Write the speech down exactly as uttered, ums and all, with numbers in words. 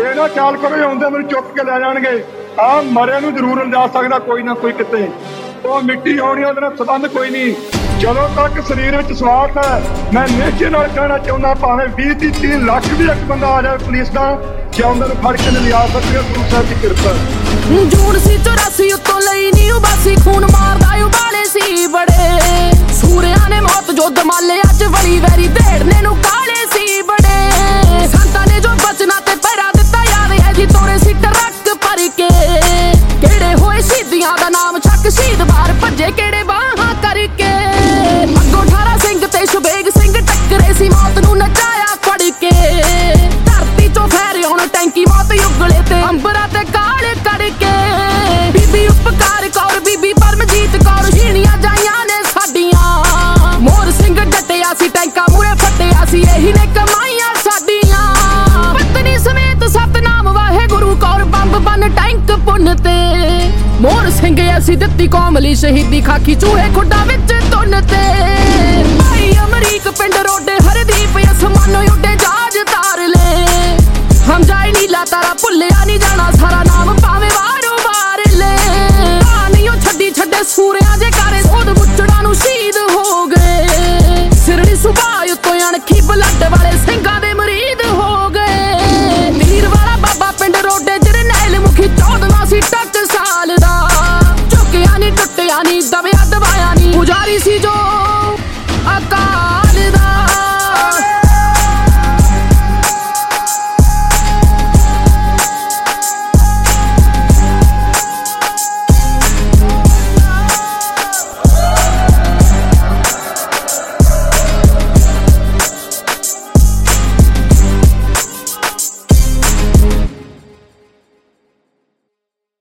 ਇਹ ਨਾ ਚਾਲ ਕਰੋ ਆਉਂਦੇ ਮੈਨੂੰ ਚੁੱਕ ਕੇ ਲੈ ਜਾਣਗੇ। ਆ ਮਰਿਆ ਨੂੰ ਜ਼ਰੂਰ ਲਿਜਾ ਸਕਦਾ ਕੋਈ ਨਾ ਕੋਈ ਕਿਤੇ, ਉਹ ਮਿੱਟੀ ਆਉਣੀ ਉਹਦੇ ਨਾਲ ਸੰਬੰਧ ਕੋਈ ਨਹੀਂ। ਜਦੋਂ ਤੱਕ ਸਰੀਰ ਵਿੱਚ ਸਵਾਸ ਹੈ, ਮੈਂ ਨਿਸ਼ਚੇ ਨਾਲ ਕਹਿਣਾ ਚਾਹੁੰਦਾ ਭਾਵੇਂ ਵੀਹ ਤੀਹ ਤੀਹ ਲੱਖ ਵੀ ਇੱਕ ਬੰਦਾ ਆ ਜਾਵੇ ਪੁਲਿਸ ਦਾ, ਚਾਹੁੰਦੇ ਨੂੰ ਫੜ ਕੇ ਲਿਆ ਸਕਦੇ ਹੋ। ਗੁਰੂ ਸਾਹਿਬ ਦੀ ਕਿਰਪਾ। ਜੂਨ ਸੀ ਚੁਰਾਸੀ ਉੱਤੋਂ ਲਈ ਨੀ ਉਬਾਸੀ, ਖੂਨ ਮਾਰਦਾ ਉਬਾਲੇ ਸੀ ਬੜੇ। ਸੂਰਿਆਂ ਨੇ ਮੌਤ ਜੋ ਦਮਾਲੇ ਅੱਜ ਵਲੀ ਵੈਰੀ ਢੇੜਨੇ ਨੂੰ ਕਾਲੇ ਸੀ ਬੜੇ। ਸੰਤਾਂ ਨੇ ਜੋ ਬਚਨਾ ਤੇ ਪਹਿਰਾ ਦਿੱਤਾ ਯਾਦ ਹੈ ਜੀ, ਤੋੜੇ ਸੀ ਟਰੱਕ ਭਰ ਕੇ। ਕਿਹੜੇ ਹੋਏ ਸ਼ਹੀਦੀਆਂ ਦਾ ਨਾਮ ਛੱਕ, ਸ਼ਹੀਦ ਬਾਹਰ ਭੱਜੇ ਕਿਹੜੇ ਬਾਹਾਂ ਕਰਕੇ। ਅੱਗੋਂ ਠਾਰਾ ਸਿੰਘ ਤੇ ਸ਼ੁਬੇਗ ਸਿੰਘ ਟੱਕਰੇ ਸੀ, ਮੌਤ ਨੂੰ ਨਚਾਇਆ ਫੜ ਕੇ। ਧਰਤੀ ਚੋਂ ਫੈਰ ਹੁਣ ਟੈਂਕੀ ਮੌਤ ਉਗਲੇ ਤੇ ਅੰਬਰਾਂ ਤੇ ਕਾਲੇ ਕਰਕੇ। ਬੀਬੀ ਉਪਕਾਰ ਕੌਰ, ਬੀਬੀ ਪਰਮਜੀਤ ਕੌਰ, ਸ਼ੀਣੀਆਂ ਜਾਈਆਂ ਨੇ ਸਾਡੀਆਂ। ਮੋਰ ਸਿੰਘ ਡਟਿਆ ਸੀ ਟੈਂਕਾਂ ਮੂਰੇ ਫੱਟਿਆ ਸੀ, ਇਹੀ ਨੇ ਕਮਾਈਆਂ ਸਾਡੀਆਂ। ਪਤਨੀ ਸਮੇਤ ਸਤਨਾਮ ਵਾਹਿਗੁਰੂ ਕੌਰ, ਬੰਬ ਬਨ ਟੈਂਕ ਪੁੰਨ ਤੇ। ਮੋਰ ਸਿੰਘ ਐਸੀ ਦਿੱਤੀ ਕੌਮ ਲਈ ਸ਼ਹੀਦੀ, ਖਾਕੀ ਚੂਹੇ ਖੁੱਡਾਂ ਵਿੱਚ ਤੁੰਨ ਤੇ। ਭਾਈ ਅਮਰੀਕ ਪਿੰਡ ਰੋਡੇ ਹਰਦੀਪ ਅਸਮਾਨੋਂ ਉੱਡੇ